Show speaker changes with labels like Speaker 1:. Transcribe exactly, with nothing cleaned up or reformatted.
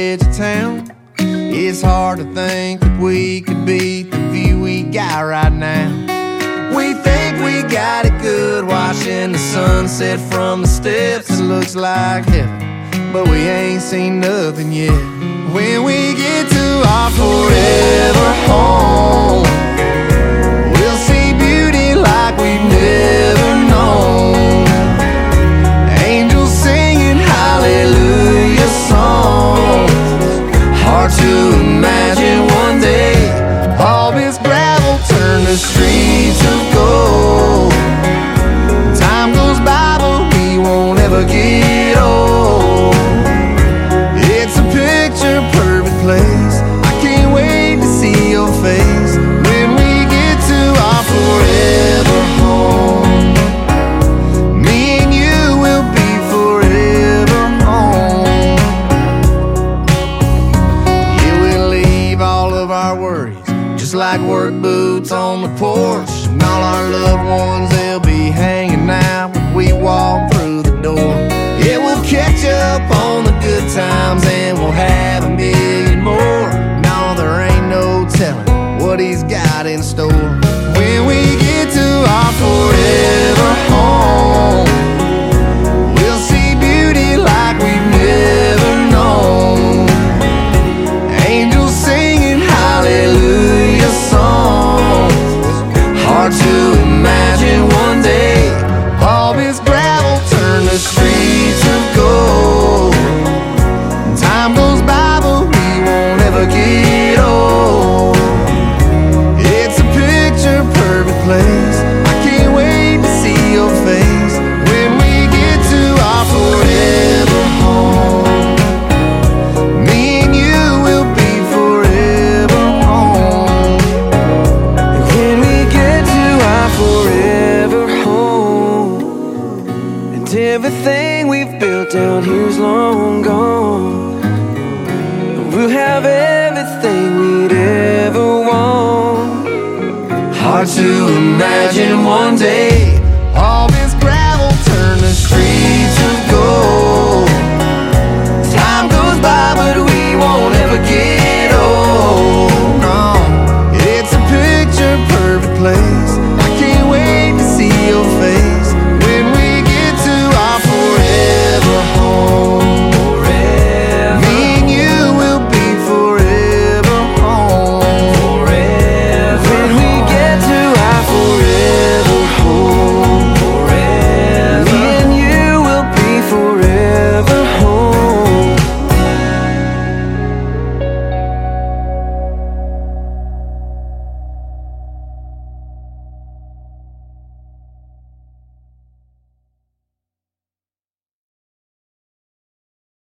Speaker 1: edge of town. It's hard to think that we could beat the view we got right now. We think we got it good, watching the sunset from the steps. It looks like heaven, but we ain't seen nothing yet. When we get to our forever home, we'll see beauty like we've never known. Angels singing hallelujah songs. Hard to imagine one day all this gravel turn to streets of gold. Time goes by but we won't ever get old. It's a picture perfect place. I can't wait to see your face when we get to our forever home. Me and you will be forever home. Yeah, we'll leave all of our worries just like work boots on the porch. And all our loved ones, they'll be hanging out when we walk through the door. Yeah, we'll catch up on the good times and we'll have a million more. No, there ain't no telling what he's got in store. When we get to our forever home, we'll see beauty like we've never known. Angels singing hallelujah songs. Hard to imagine one day all this gravel turn to streets of gold. Time goes by but we won't ever get old. It's a picture perfect place. I can't wait to see your face when we get to our forever home. Me and you will be forever home. And when we get to our forever home, and everything we've built down here's long gone, we'll have everything we'd ever want. Hard to imagine one day